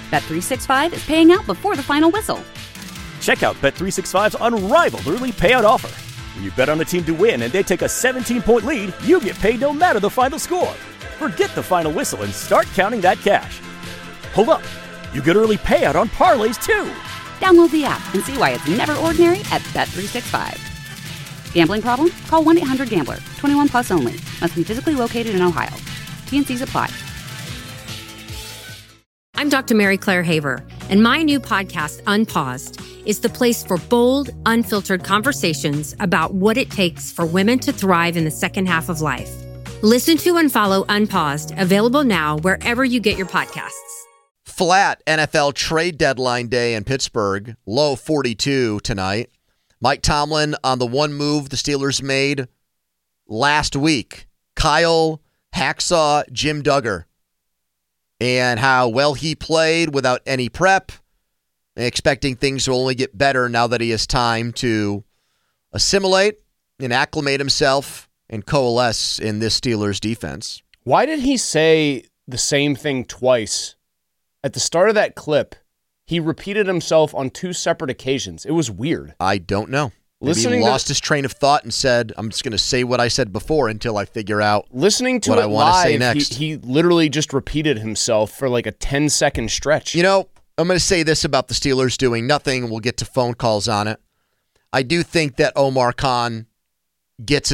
Bet365 is paying out before the final whistle. Check out Bet365's unrivaled early payout offer. When you bet on a team to win and they take a 17-point lead, you get paid no matter the final score. Forget the final whistle and start counting that cash. Hold up. You get early payout on parlays, too. Download the app and see why it's never ordinary at Bet365. Gambling problem? Call 1-800-GAMBLER. 21 plus only. Must be physically located in Ohio. T&Cs apply. I'm Dr. Mary Claire Haver, and my new podcast, Unpaused, is the place for bold, unfiltered conversations about what it takes for women to thrive in the second half of life. Listen to and follow Unpaused, available now wherever you get your podcasts. Flat NFL trade deadline day in Pittsburgh, low 42 tonight. Mike Tomlin on the one move the Steelers made last week. Kyle Hacksaw Jim Duggar. And how well he played without any prep. Expecting things to only get better now that he has time to assimilate and acclimate himself and coalesce in this Steelers defense. Why did he say the same thing twice? At the start of that clip, he repeated himself on two separate occasions. It was weird. I don't know. Maybe he lost his train of thought and said, I'm just going to say what I said before until I figure out listening to what it I want to say live, next. He literally just repeated himself for like a 10-second stretch. You know, I'm going to say this about the Steelers doing nothing. We'll get to phone calls on it. I do think that Omar Khan gets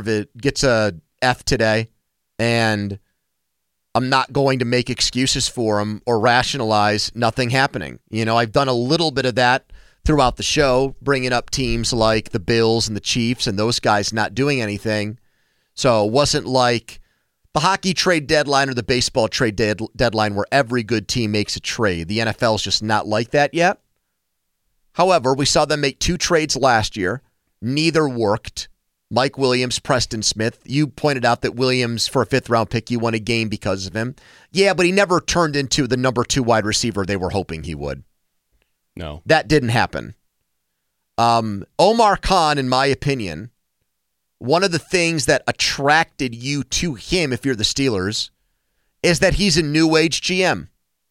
a F today, and I'm not going to make excuses for him or rationalize nothing happening. You know, I've done a little bit of that throughout the show, bringing up teams like the Bills and the Chiefs and those guys not doing anything. So it wasn't like the hockey trade deadline or the baseball trade deadline where every good team makes a trade. The NFL is just not like that yet. However, we saw them make two trades last year. Neither worked. Mike Williams, Preston Smith. You pointed out that Williams, for a fifth-round pick, you won a game because of him. Yeah, but he never turned into the number 2 wide receiver they were hoping he would. No. That didn't happen. Omar Khan, in my opinion, one of the things that attracted you to him, if you're the Steelers, is that he's a new age GM.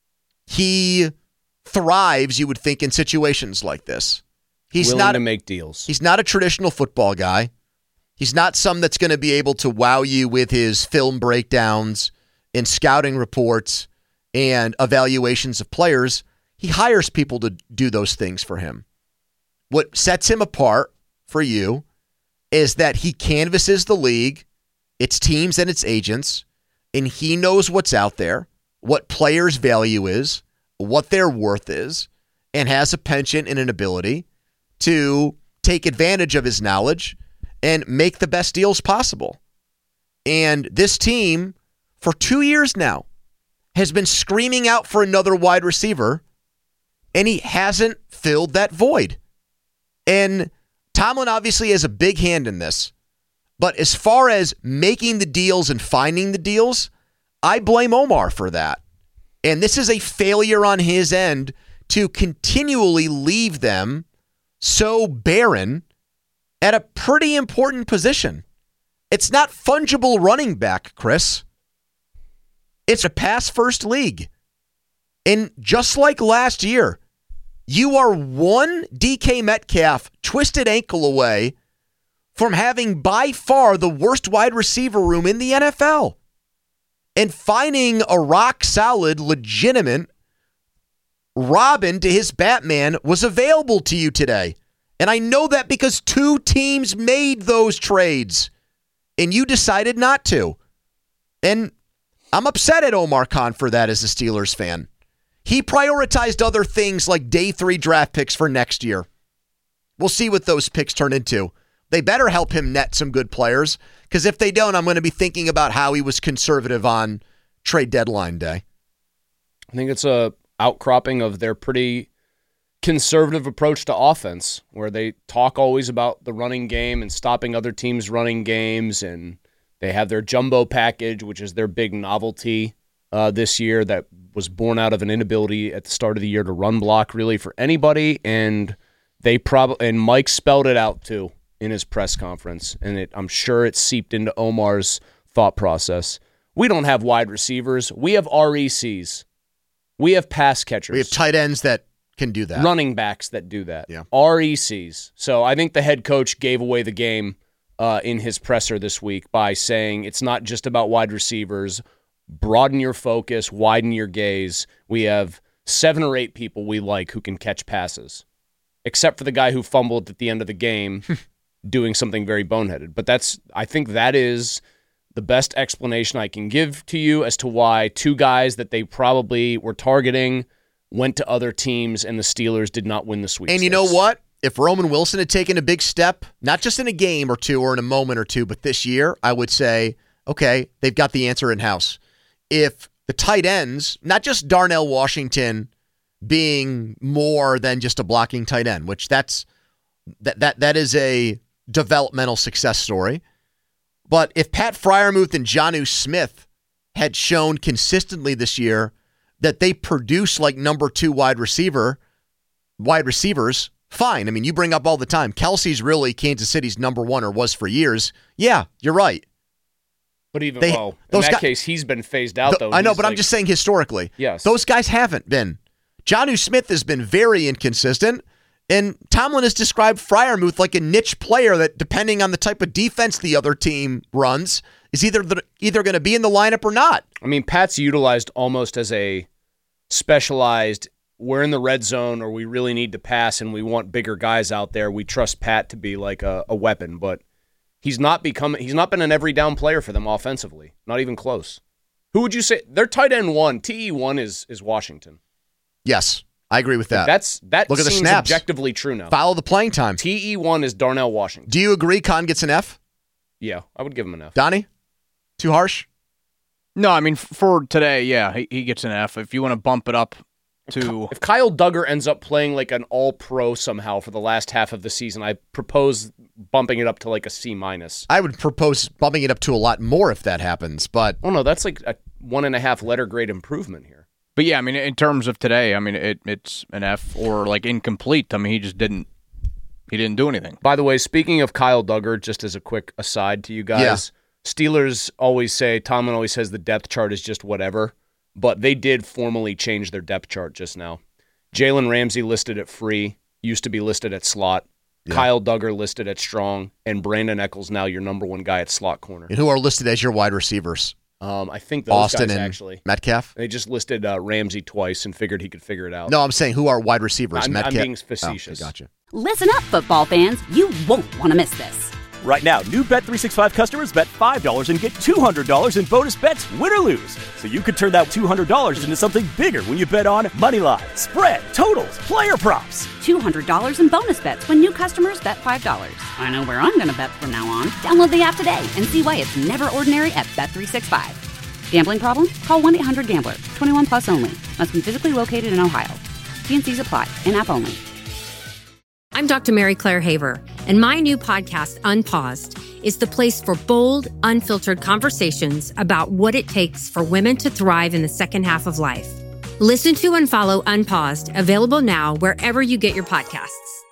He thrives, you would think, in situations like this. He's willing not to make deals. He's not a traditional football guy. He's not some that's going to be able to wow you with his film breakdowns and scouting reports and evaluations of players. He hires people to do those things for him. What sets him apart for you is that he canvasses the league, its teams and its agents, and he knows what's out there, what players' value is, what their worth is, and has a penchant and an ability to take advantage of his knowledge and make the best deals possible. And this team, for 2 years now, has been screaming out for another wide receiver, and he hasn't filled that void. And Tomlin obviously has a big hand in this. But as far as making the deals and finding the deals, I blame Omar for that. And this is a failure on his end to continually leave them so barren at a pretty important position. It's not fungible running back, Chris. It's a pass-first league. And just like last year, you are one DK Metcalf twisted ankle away from having by far the worst wide receiver room in the NFL. And finding a rock-solid, legitimate Robin to his Batman was available to you today. And I know that because 2 teams made those trades, and you decided not to. And I'm upset at Omar Khan for that as a Steelers fan. He prioritized other things like day 3 draft picks for next year. We'll see what those picks turn into. They better help him net some good players, because if they don't, I'm going to be thinking about how he was conservative on trade deadline day. I think it's a outcropping of their pretty conservative approach to offense, where they talk always about the running game and stopping other teams' running games, and they have their jumbo package, which is their big novelty this year that was born out of an inability at the start of the year to run block really for anybody, and Mike spelled it out too in his press conference, and I'm sure it seeped into Omar's thought process. We don't have wide receivers. We have RECs. We have pass catchers. We have tight ends that can do that. Running backs that do that. Yeah. RECs. So I think the head coach gave away the game in his presser this week by saying it's not just about wide receivers. Broaden your focus, widen your gaze. We have 7 or 8 people we like who can catch passes, except for the guy who fumbled at the end of the game doing something very boneheaded. But I think that is the best explanation I can give to you as to why 2 guys that they probably were targeting went to other teams and the Steelers did not win the sweepstakes. And you know what? If Roman Wilson had taken a big step, not just in a game or 2 or in a moment or 2, but this year, I would say, okay, they've got the answer in-house. If the tight ends, not just Darnell Washington being more than just a blocking tight end, which that is a developmental success story. But if Pat Freiermuth and Jonnu Smith had shown consistently this year that they produce like number 2 wide receivers, fine. I mean, you bring up all the time, Kelsey's really Kansas City's number 1 or was for years. Yeah, you're right. But in that case, he's been phased out, though. I know, but I'm just saying historically. Yes. Those guys haven't been. Jonnu Smith has been very inconsistent, and Tomlin has described Freiermuth like a niche player that, depending on the type of defense the other team runs, is either going to be in the lineup or not. I mean, Pat's utilized almost as a specialized, we're in the red zone or we really need to pass and we want bigger guys out there. We trust Pat to be like a weapon, but he's not been an every down player for them offensively. Not even close. Who would you say? Their tight end 1, TE1 is Washington. Yes, I agree with that. That Look at the seems snaps. objectively true now. Follow the playing time. TE1 is Darnell Washington. Do you agree Con gets an F? Yeah, I would give him an F. Donnie? Too harsh? No, I mean, for today, yeah, he gets an F. If you want to bump it up to... If Kyle Duggar ends up playing like an all-pro somehow for the last half of the season, I propose bumping it up to like a C-. I would propose bumping it up to a lot more if that happens, but... Oh, no, that's like a 1.5 letter grade improvement here. But yeah, I mean, in terms of today, I mean, it's an F or like incomplete. I mean, he didn't do anything. By the way, speaking of Kyle Duggar, just as a quick aside to you guys, Steelers always say, Tomlin always says the depth chart is just whatever, but they did formally change their depth chart just now. Jalen Ramsey listed at free, used to be listed at slot. Yeah. Kyle Duggar listed at strong, and Brandon Echols now your number 1 guy at slot corner. And who are listed as your wide receivers? I think those Austin guys and actually. Metcalf? They just listed Ramsey twice and figured he could figure it out. No, I'm saying who are wide receivers? I'm Metcalf? being facetious. Oh, gotcha. Listen up, football fans. You won't want to miss this. Right now, new Bet365 customers bet $5 and get $200 in bonus bets, win or lose. So you could turn that $200 into something bigger when you bet on moneyline, spread, totals, player props. $200 in bonus bets when new customers bet $5. I know where I'm going to bet from now on. Download the app today and see why it's never ordinary at Bet365. Gambling problem? Call 1-800-GAMBLER. 21 plus only. Must be physically located in Ohio. T&Cs apply. In-app only. I'm Dr. Mary Claire Haver, and my new podcast, Unpaused, is the place for bold, unfiltered conversations about what it takes for women to thrive in the second half of life. Listen to and follow Unpaused, available now wherever you get your podcasts.